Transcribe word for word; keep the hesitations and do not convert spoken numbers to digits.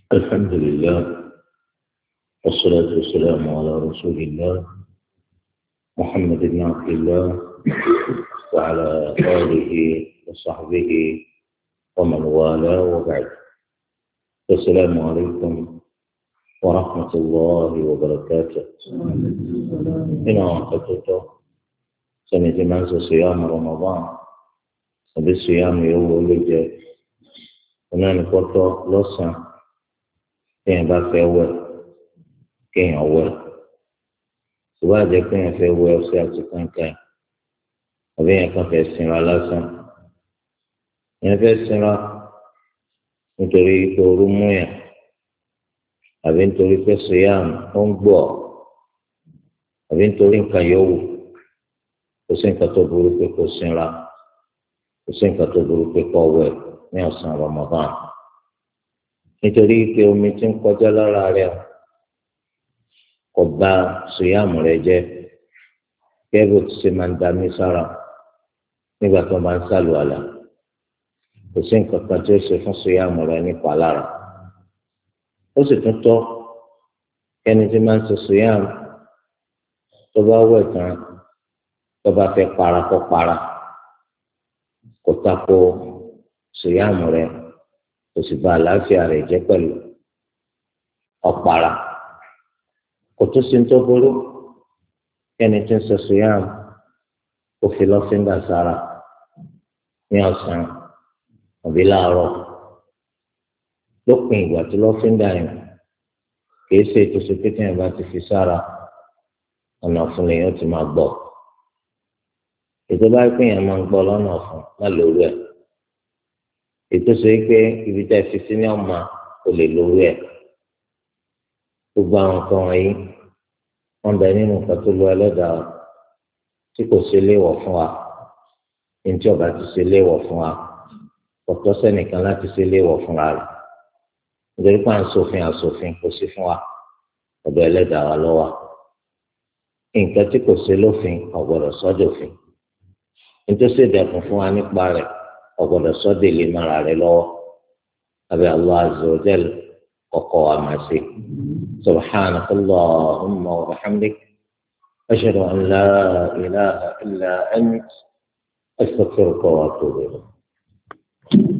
الحمد لله والصلاة والسلام على رسول الله محمد بن عبد الله وعلى آله وصحبه ومن والاه وبعد. السلام عليكم ورحمة الله وبركاته. إن أعتقد سنة من صيام رمضان وبالصيام يوم الجد هناك وقت لصا kéèyàn bá fẹ́ wẹ̀ kéèyàn wẹ̀ tó bá jẹ́ kéèyàn fẹ́ wẹ̀ ọṣẹ àti kànkàn àbí èèyàn kan fẹ́ sinra lásán èèyàn fẹ́ sinra nítorí pé ooru mú yàn àbí nítorí pé sòyàm ó ń gbọ́ àbí nítorí nǹkan yòówù kò sí nǹkan tó burú pé kó sinra kò sí nǹkan tó burú pé kó wẹ̀ ní ọ̀sán Ramadan. Nítorí pé omi tí ń kọjá lára rẹ̀ kò bà sùyàmù rẹ̀ jẹ́ gẹ́gẹ́ bó ti ṣe máa ń dami sára nígbà tó máa ń sàlùwàlà kò sí nǹkan kan tí ó ṣe fún sùyàmù rẹ̀ nípa lára. Ó sì tún tọ́ kẹ́ni tí máa ń ṣe sùyàmù tó bá wẹ̀ tán tó bá fẹ́ para kó para kó tako sùyàmù rẹ̀ kò sì bà àlàáfíà rẹ̀ jẹ́ pẹ̀lú ọ̀pàrà kò tó sí tó burú kẹ́ni tí ń sọ sùyàm kó fi lọ́fíńdà sára ní ọ̀sán àbí láàárọ̀ lópin ìgbà tí lọ́fíńdà yẹn kìí ṣe ètòsí pé tí yẹn bá ti fi sára ọ̀nà ọ̀fun lèyàn ti máa gbọ́ ètò bá pín yẹn máa ń gbọ́ lọ́nà ọ̀fun má lórí ẹ̀ ètò sọ pé ibi tá a fi sí ní ọmọ kò lè lórí ẹ gbogbo àwọn kan wọ̀nyí wọn bẹ nínú nǹkan tó lọ ẹlẹ́dàá tí kò ṣe léèwọ̀ fún wa ní tí ọba ti ṣe léèwọ̀ fún wa ọ̀tọ̀ sẹ́nìkan láti ṣe léèwọ̀ fúnra rẹ̀ nítorí pé à ń ṣòfin àṣòfin kò sí fún wa ọ̀dọ̀ ẹlẹ́dàá wa lọ́wọ́ nǹkan tí kò ṣe lófin ọ̀gbọ́dọ̀ sọ́dọ̀fin nítorí ṣèdẹ̀kùn fún wa nípa rẹ̀ ọgbọdọ sọdẹ lè mara rẹ lọ́wọ́ abẹ Allah azza wa jal kọkọ wa máa ṣe subhanaka Allahumma wa bihamdik ashhadu an la ilaha illa ant astaghfiruka wa atubu ilayk.